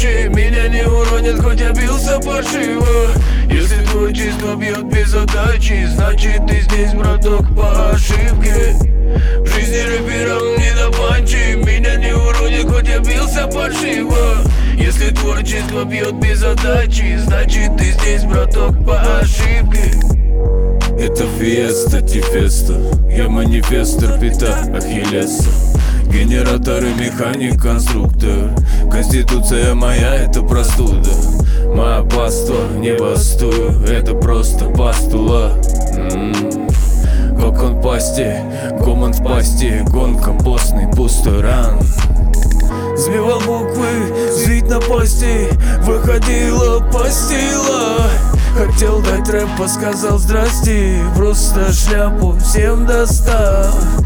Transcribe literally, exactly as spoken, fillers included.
панчи меня не уронит, хоть я бился паршиво. Если творчество бьет без отдачи, значит ты здесь, браток, по ошибке. В жизни рэперам не до панчи меня не уронит, хоть я бился паршиво. Если творчество бьет без отдачи, значит ты здесь, браток, по ошибке. Это фиеста, тифеста, я манифестор, пита Ахиллеса. Генератор и механик, конструктор. Конституция моя, это простуда. Моя паства, не бастую, это просто пастула. М-м-м. Как он пасти, гомон в пасти, гонка, постный, пустой ран. Сбивал буквы, звить на пасти, выходила постила. Хотел дать рэп, сказал здрасте, просто шляпу всем достал.